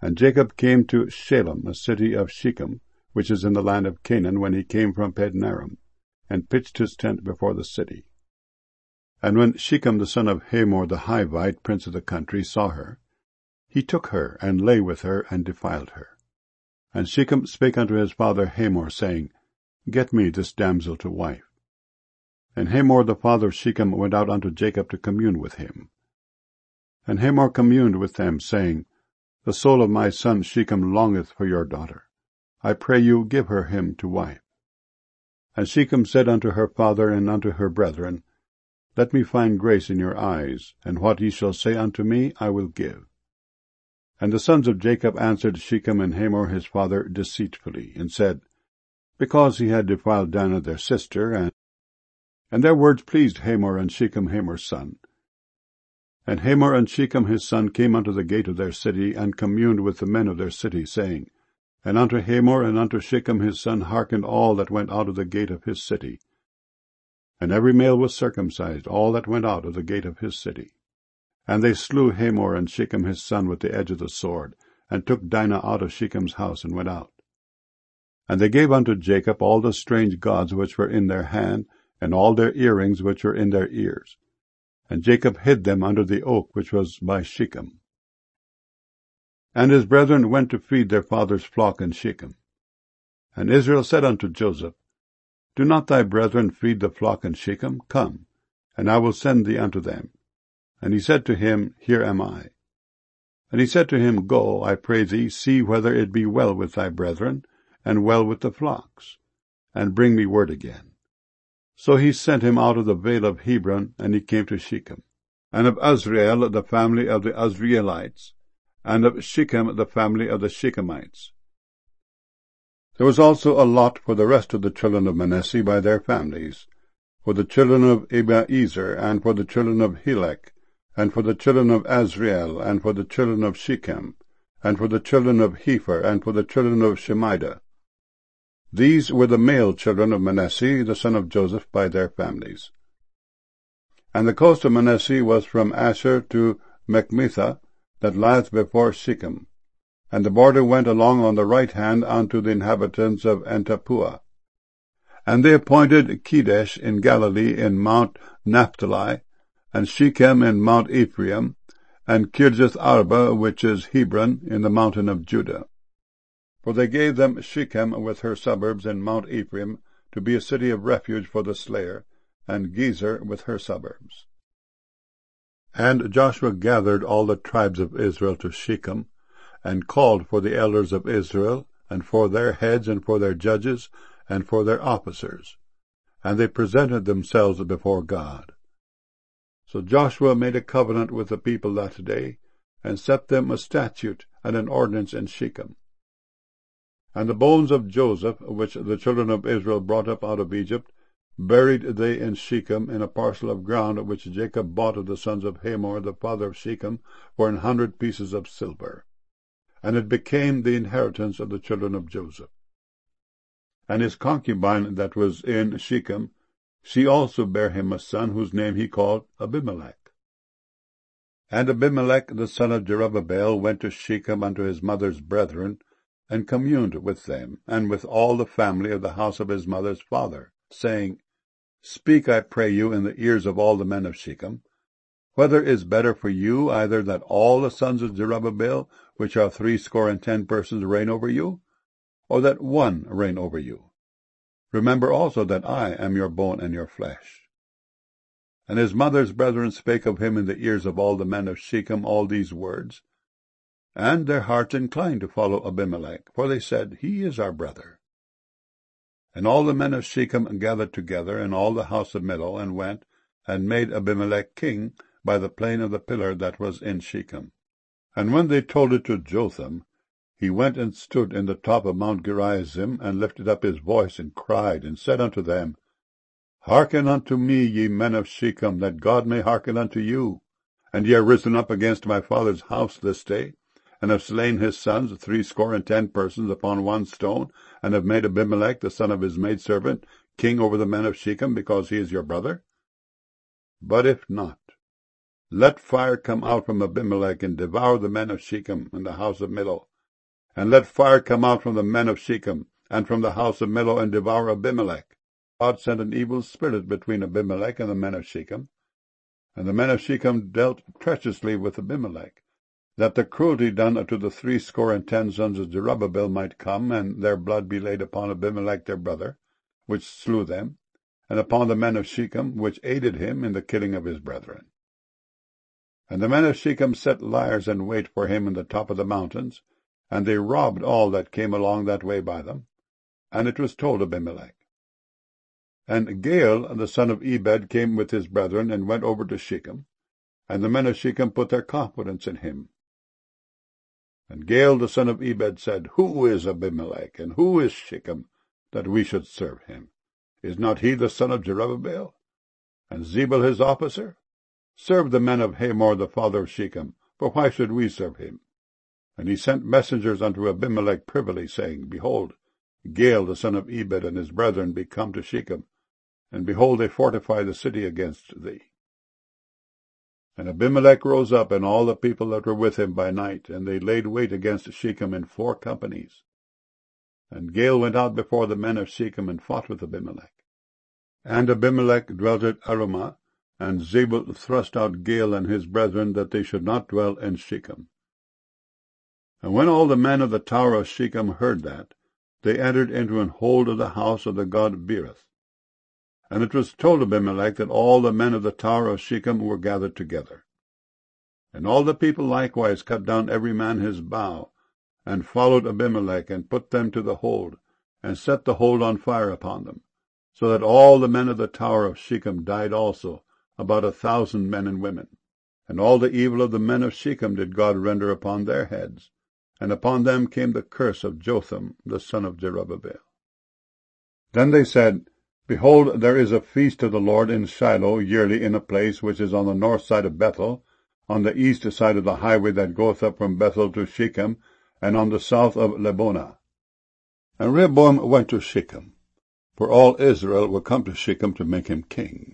And Jacob came to Shalem, a city of Shechem, which is in the land of Canaan, when he came from Padanaram, and pitched his tent before the city. And when Shechem the son of Hamor the Hivite, prince of the country, saw her, he took her, and lay with her, and defiled her. And Shechem spake unto his father Hamor, saying, Get me this damsel to wife. And Hamor the father of Shechem went out unto Jacob to commune with him. And Hamor communed with them, saying, The soul of my son Shechem longeth for your daughter. I pray you, give her him to wife. And Shechem said unto her father and unto her brethren, Let me find grace in your eyes, and what ye shall say unto me I will give. And the sons of Jacob answered Shechem and Hamor his father deceitfully, and said, Because he had defiled Dinah their sister, and their words pleased Hamor and Shechem Hamor's son. And Hamor and Shechem his son came unto the gate of their city, and communed with the men of their city, saying, And unto Hamor and unto Shechem his son hearkened all that went out of the gate of his city. And every male was circumcised, all that went out of the gate of his city. And they slew Hamor and Shechem his son with the edge of the sword, and took Dinah out of Shechem's house, and went out. And they gave unto Jacob all the strange gods which were in their hand, and all their earrings which were in their ears. And Jacob hid them under the oak which was by Shechem. And his brethren went to feed their father's flock in Shechem. And Israel said unto Joseph, Do not thy brethren feed the flock in Shechem? Come, and I will send thee unto them. And he said to him, Here am I. And he said to him, Go, I pray thee, see whether it be well with thy brethren, and well with the flocks, and bring me word again. So he sent him out of the vale of Hebron, and he came to Shechem. And of Azriel the family of the Azrielites, and of Shechem the family of the Shechemites. There was also a lot for the rest of the children of Manasseh by their families, for the children of Abiezer, and for the children of Helek, and for the children of Azriel, and for the children of Shechem, and for the children of Hepher, and for the children of Shemida. These were the male children of Manasseh, the son of Joseph, by their families. And the coast of Manasseh was from Asher to Machmethah, that lieth before Shechem, and the border went along on the right hand unto the inhabitants of Antapua. And they appointed Kedesh in Galilee in Mount Naphtali, and Shechem in Mount Ephraim, and Kirjath Arba, which is Hebron, in the mountain of Judah. For they gave them Shechem with her suburbs in Mount Ephraim, to be a city of refuge for the slayer, and Gezer with her suburbs. And Joshua gathered all the tribes of Israel to Shechem, and called for the elders of Israel, and for their heads, and for their judges, and for their officers. And they presented themselves before God. So Joshua made a covenant with the people that day, and set them a statute and an ordinance in Shechem. And the bones of Joseph, which the children of Israel brought up out of Egypt, buried they in Shechem in a parcel of ground which Jacob bought of the sons of Hamor the father of Shechem for 100 pieces of silver. And it became the inheritance of the children of Joseph. And his concubine that was in Shechem, she also bare him a son, whose name he called Abimelech. And Abimelech the son of Jerubbaal went to Shechem unto his mother's brethren, and communed with them, and with all the family of the house of his mother's father, saying, Speak, I pray you, in the ears of all the men of Shechem, whether is better for you, either that all the sons of Jerubbaal, which are 70 persons, reign over you, or that one reign over you? Remember also that I am your bone and your flesh. And his mother's brethren spake of him in the ears of all the men of Shechem all these words. And their hearts inclined to follow Abimelech, for they said, He is our brother. And all the men of Shechem gathered together, and all the house of Millo, and went, and made Abimelech king by the plain of the pillar that was in Shechem. And when they told it to Jotham, he went and stood in the top of Mount Gerizim, and lifted up his voice, and cried, and said unto them, Hearken unto me, ye men of Shechem, that God may hearken unto you. And ye are risen up against my father's house this day, and have slain his sons 70 persons upon one stone, and have made Abimelech the son of his maidservant king over the men of Shechem, because he is your brother? But if not, let fire come out from Abimelech, and devour the men of Shechem and the house of Millo, and let fire come out from the men of Shechem, and from the house of Millo, and devour Abimelech. God sent an evil spirit between Abimelech and the men of Shechem, and the men of Shechem dealt treacherously with Abimelech, that the cruelty done unto the 70 sons of Jerubbaal might come, and their blood be laid upon Abimelech their brother, which slew them, and upon the men of Shechem, which aided him in the killing of his brethren. And the men of Shechem set liers in wait for him in the top of the mountains, and they robbed all that came along that way by them. And it was told Abimelech. And Gaal the son of Ebed came with his brethren, and went over to Shechem, and the men of Shechem put their confidence in him. And Gaal the son of Ebed said, Who is Abimelech, and who is Shechem, that we should serve him? Is not he the son of Jerubbaal, and Zebul his officer? Serve the men of Hamor the father of Shechem, for why should we serve him? And he sent messengers unto Abimelech privily, saying, Behold, Gaal the son of Ebed and his brethren be come to Shechem, and behold, they fortify the city against thee. And Abimelech rose up, and all the people that were with him by night, and they laid wait against Shechem in 4 companies. And Gaal went out before the men of Shechem, and fought with Abimelech. And Abimelech dwelt at Arumah, and Zebul thrust out Gaal and his brethren, that they should not dwell in Shechem. And when all the men of the tower of Shechem heard that, they entered into an hold of the house of the god Berith. And it was told Abimelech that all the men of the tower of Shechem were gathered together. And all the people likewise cut down every man his bough, and followed Abimelech, and put them to the hold, and set the hold on fire upon them, so that all the men of the tower of Shechem died also, about 1,000 men and women. And all the evil of the men of Shechem did God render upon their heads, and upon them came the curse of Jotham the son of Jerubbaal. Then they said, Behold, there is a feast of the Lord in Shiloh yearly in a place which is on the north side of Bethel, on the east side of the highway that goeth up from Bethel to Shechem, and on the south of Lebonah. And Rehoboam went to Shechem, for all Israel were come to Shechem to make him king.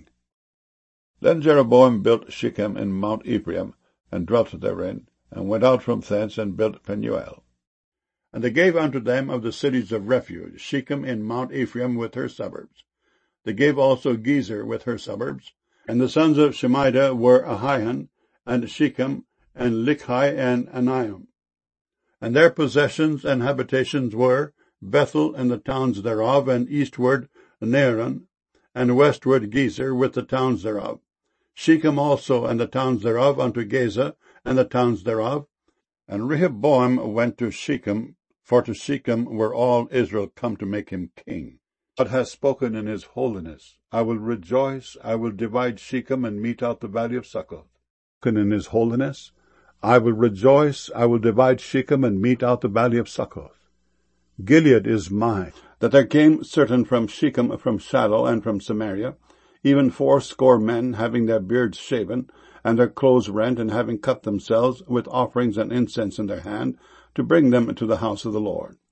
Then Jeroboam built Shechem in Mount Ephraim, and dwelt therein, and went out from thence, and built Penuel. And they gave unto them of the cities of refuge Shechem in Mount Ephraim with her suburbs. They gave also Gezer with her suburbs. And the sons of Shemida were Ahian, and Shechem, and Lichi, and Anaim. And their possessions and habitations were Bethel and the towns thereof, and eastward Naaran, and westward Gezer with the towns thereof. Shechem also and the towns thereof unto Gaza, and the towns thereof. And Rehoboam went to Shechem, for to Shechem were all Israel come to make him king. God has spoken in his holiness. I will rejoice, I will divide Shechem, and mete out the valley of Succoth. In his holiness, I will rejoice, I will divide Shechem, and mete out the valley of Succoth. Gilead is mine. That there came certain from Shechem, from Shiloh, and from Samaria, even 80 men, having their beards shaven, and their clothes rent, and having cut themselves, with offerings and incense in their hand, to bring them to the house of the Lord.